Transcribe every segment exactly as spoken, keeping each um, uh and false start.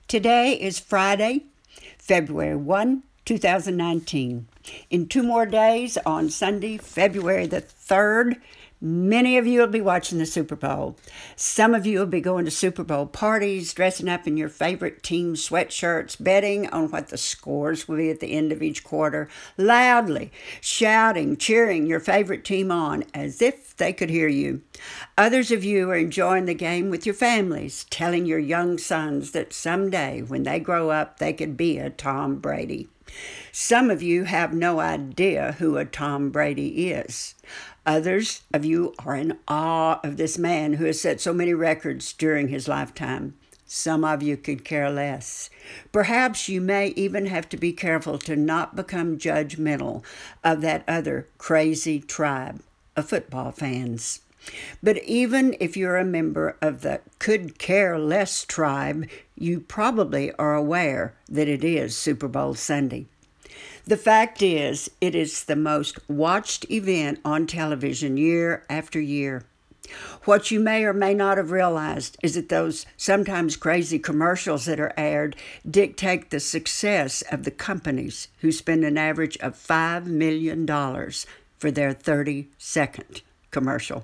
Today is Friday, February first, two thousand nineteen. In two more days, on Sunday, February the third, many of you will be watching the Super Bowl. Some of you will be going to Super Bowl parties, dressing up in your favorite team sweatshirts, betting on what the scores will be at the end of each quarter, loudly shouting, cheering your favorite team on as if they could hear you. Others of you are enjoying the game with your families, telling your young sons that someday when they grow up, they could be a Tom Brady. Some of you have no idea who a Tom Brady is. Others of you are in awe of this man who has set so many records during his lifetime. Some of you could care less. Perhaps you may even have to be careful to not become judgmental of that other crazy tribe of football fans. But even if you're a member of the could care less tribe, you probably are aware that it is Super Bowl Sunday. The fact is, it is the most watched event on television year after year. What you may or may not have realized is that those sometimes crazy commercials that are aired dictate the success of the companies who spend an average of five million dollars for their thirty-second commercial.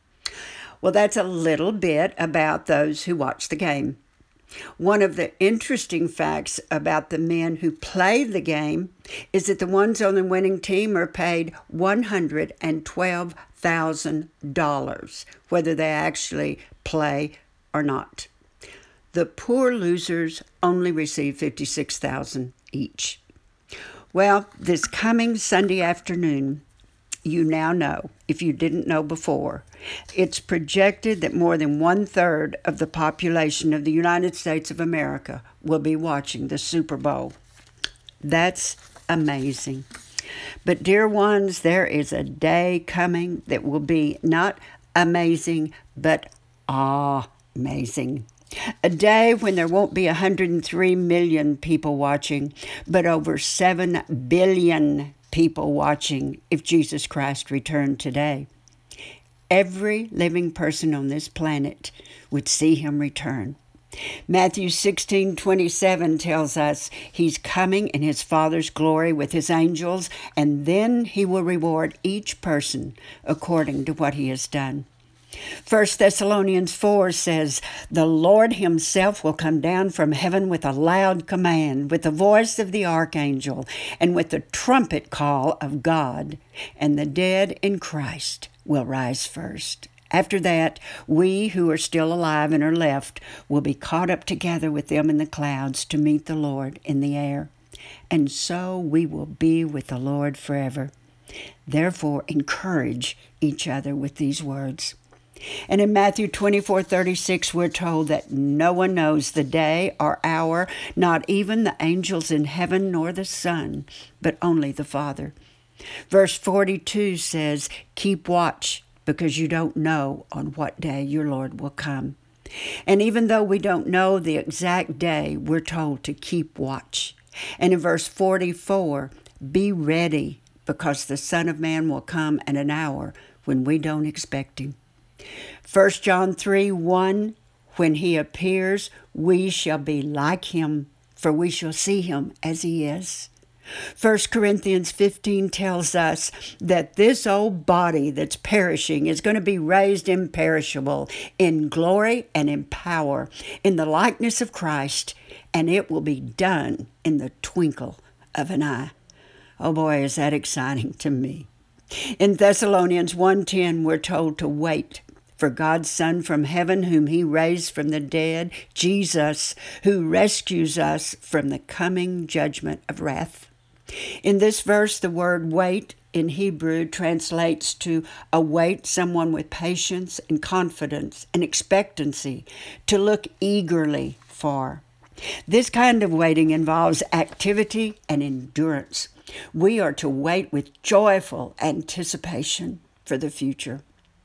Well, that's a little bit about those who watch the game. One of the interesting facts about the men who play the game is that the ones on the winning team are paid one hundred twelve thousand dollars, whether they actually play or not. The poor losers only receive fifty-six thousand dollars each. Well, this coming Sunday afternoon, you now know, if you didn't know before, it's projected that more than one-third of the population of the United States of America will be watching the Super Bowl. That's amazing. But dear ones, there is a day coming that will be not amazing, but amazing. A day when there won't be one hundred three million people watching, but over seven billion people watching if Jesus Christ returned today. Every living person on this planet would see him return. Matthew sixteen twenty-seven tells us he's coming in his Father's glory with his angels, and then he will reward each person according to what he has done. First Thessalonians four says, "The Lord himself will come down from heaven with a loud command, with the voice of the archangel, and with the trumpet call of God, and the dead in Christ will rise first. After that, we who are still alive and are left will be caught up together with them in the clouds to meet the Lord in the air. And so we will be with the Lord forever. Therefore, encourage each other with these words." And in Matthew twenty-four thirty-six, we're told that no one knows the day or hour, not even the angels in heaven nor the Son, but only the Father. Verse forty-two says, "Keep watch, because you don't know on what day your Lord will come." And even though we don't know the exact day, we're told to keep watch. And in verse forty-four, "Be ready, because the Son of Man will come at an hour when we don't expect him." First John three one, "When he appears, we shall be like him, for we shall see him as he is." First Corinthians fifteen tells us that this old body that's perishing is going to be raised imperishable in glory and in power, in the likeness of Christ, and it will be done in the twinkle of an eye. Oh boy, is that exciting to me. In Thessalonians one ten, we're told to wait for God's Son from heaven, whom he raised from the dead, Jesus, who rescues us from the coming judgment of wrath. In this verse, the word wait in Hebrew translates to await someone with patience and confidence and expectancy, to look eagerly for. This kind of waiting involves activity and endurance. We are to wait with joyful anticipation for the future.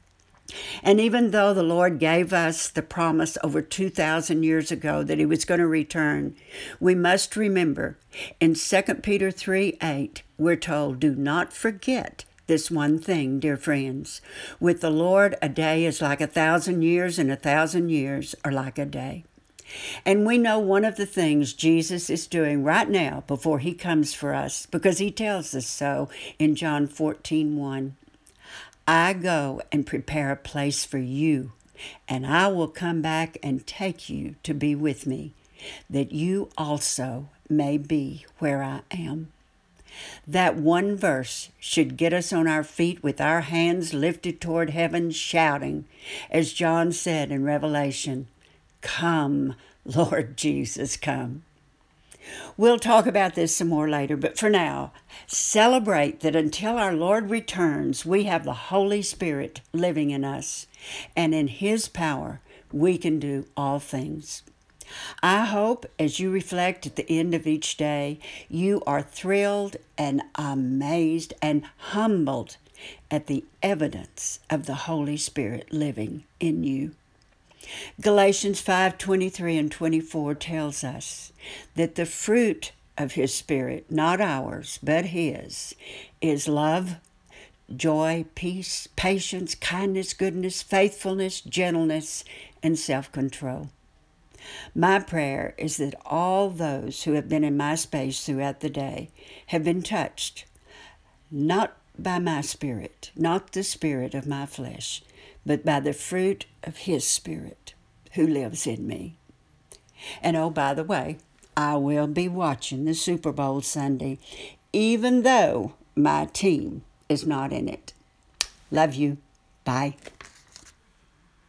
And even though the Lord gave us the promise over two thousand years ago that he was going to return, we must remember in Second Peter three eight, we're told, "Do not forget this one thing, dear friends. With the Lord, a day is like a thousand years, and a thousand years are like a day." And we know one of the things Jesus is doing right now before he comes for us, because he tells us so in John fourteen one. I go and prepare a place for you, and I will come back and take you to be with me, that you also may be where I am. That one verse should get us on our feet with our hands lifted toward heaven, shouting, as John said in Revelation, "Come, Lord Jesus, come." We'll talk about this some more later, but for now, celebrate that until our Lord returns, we have the Holy Spirit living in us, and in His power, we can do all things. I hope as you reflect at the end of each day, you are thrilled and amazed and humbled at the evidence of the Holy Spirit living in you. Galatians five twenty-three and twenty-four tells us that the fruit of His Spirit, not ours, but His, is love, joy, peace, patience, kindness, goodness, faithfulness, gentleness, and self-control. My prayer is that all those who have been in my space throughout the day have been touched, not by my spirit, not the spirit of my flesh, but by the fruit of His Spirit who lives in me. And oh, by the way, I will be watching the Super Bowl Sunday, even though my team is not in it. Love you. Bye.